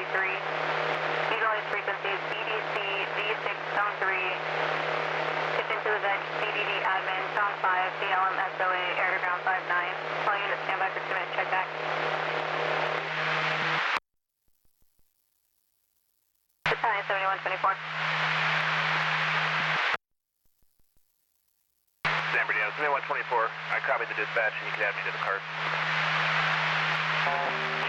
These are all these frequencies, BDC, D6, Tone 3, Kitchen to the Veg, CDD Admin, Tone 5, DLM SOA, Air to Ground 59. All units stand by for 2 minutes, check back. Battalion 7124. San Bernardino, 7124. I copied the dispatch and you can add me to the cart.